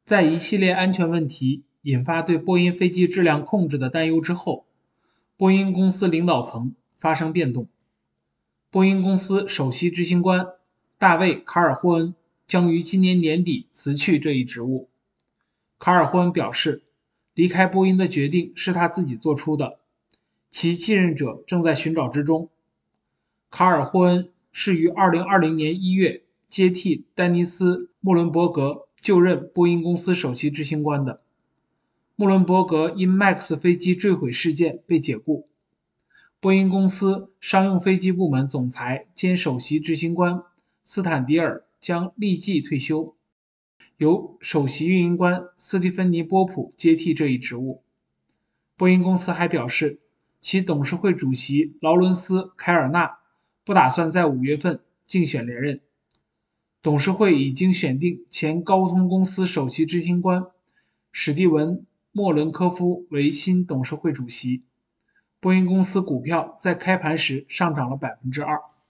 在一系列安全问题引发对波音飞机质量控制的担忧之后，波音公司领导层发生变动。波音公司首席执行官大卫·卡尔霍恩将于今年年底辞去这一职务。卡尔霍恩表示，离开波音的决定是他自己做出的，其继任者正在寻找之中。卡尔霍恩是于2020年1月接替丹尼斯·穆伦伯格就任波音公司首席执行官的。穆伦伯格因 MAX 飞机坠毁事件被解雇。波音公司商用飞机部门总裁兼首席执行官斯坦迪尔将立即退休，由首席运营官斯蒂芬妮·波普接替这一职务。波音公司还表示，其董事会主席劳伦斯·凯尔纳不打算在5月份竞选连任。董事会已经选定前高通公司首席执行官史蒂文·莫伦科夫为新董事会主席。波音公司股票在开盘时上涨了2%。